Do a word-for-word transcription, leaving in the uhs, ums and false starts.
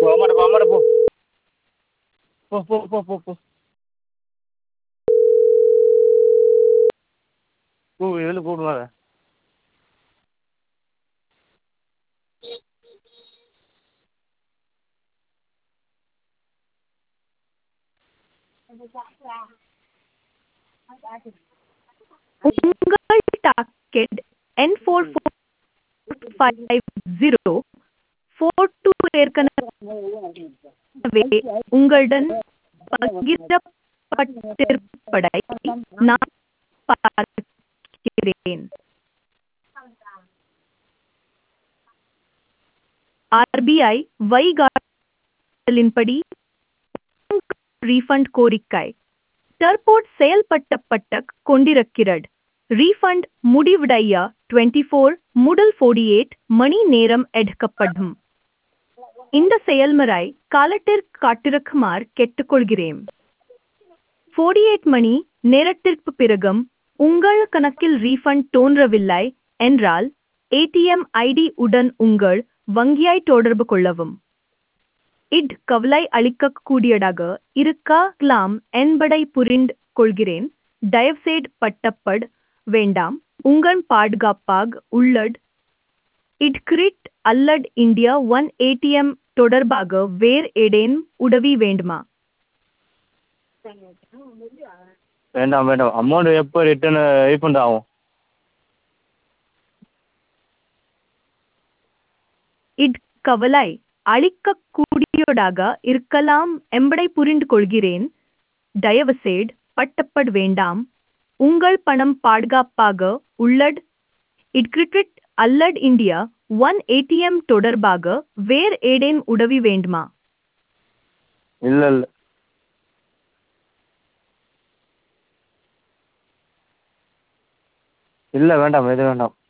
போ அம்மாட்ட போ அம்மாட்ட போ போ போ போ போ போ கூ இதில் கூப்பிடுவாங்க உங்கள் டாக்கெட் என் four four five zero four two ஏற்கனவே உங்களுடன் பகிரப்பட்டிருப்பதை நான் பார்க்கிறேன். ஆர்பிஐ வழிகாட்டலின்படி ரீஃபண்ட் கோரிக்கை தற்போது செயல்படுத்தப்பட்டு கொண்டிருக்கிறது. ரீஃபண்ட் முடிவடைய இருபத்தி நான்கு முதல் நாற்பத்தி எட்டு மணி நேரம் எடுக்கப்படும். இந்த செயல்முறை காலத்திற்கு காத்திருக்குமாறு கேட்டுக்கொள்கிறேன். நாற்பத்தி எட்டு மணி நேரத்திற்கு பிறகும் உங்கள் கணக்கில் ரீஃபண்ட் தோன்றவில்லை என்றால் ஏடிஎம் ஐடி உடன் உங்கள் வங்கியை தொடர்பு கொள்ளவும். இது கவலை அளிக்கக்கூடியதாக இருக்கலாம் என்பதை புரிந்து கொள்கிறேன். தயவுசெய்து பட்டப்பட வேண்டாம். உங்கள் பாதுகாப்பாக உள்ளது. இது கிரெடிட் அல்லது இந்தியா ஒன் ஏடிஎம் தொடர்பாக வேறு ஏதேனும் உதவி வேண்டுமா? வேண்டாம் வேண்டாம் அமௌண்ட் எப்போ ரிட்டர்ன் ரீஃபண்ட் ஆகும்? இது கவலை அளிக்கக்கூடியதாக இருக்கலாம் என்பதை புரிந்து கொள்கிறேன். தயவுசெய்து பட்டப்பட வேண்டாம். உங்கள் பணம் பாதுகாப்பாக உள்ளது. இது கிரெடிட் அல்லது இந்தியா ஒன் ஏடிஎம் தொடர்பாக வேறு ஏதேனும் உதவி வேண்டுமா? இல்லை இல்லை இல்லை வேண்டாம் எது வேண்டாம்.